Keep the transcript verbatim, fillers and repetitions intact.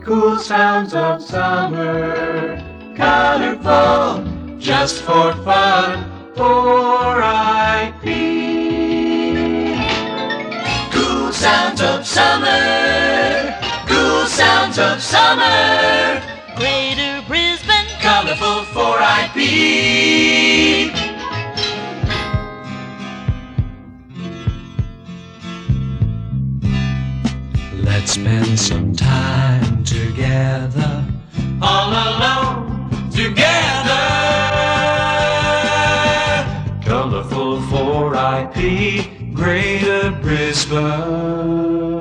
cool sounds of summer. Colorful, just for fun, four I P. Cool sounds of summer, cool sounds of summer. Greater Brisbane, Colorful four I P. Let's spend some time together, all alone together. Colorful four I P, Greater Brisbane.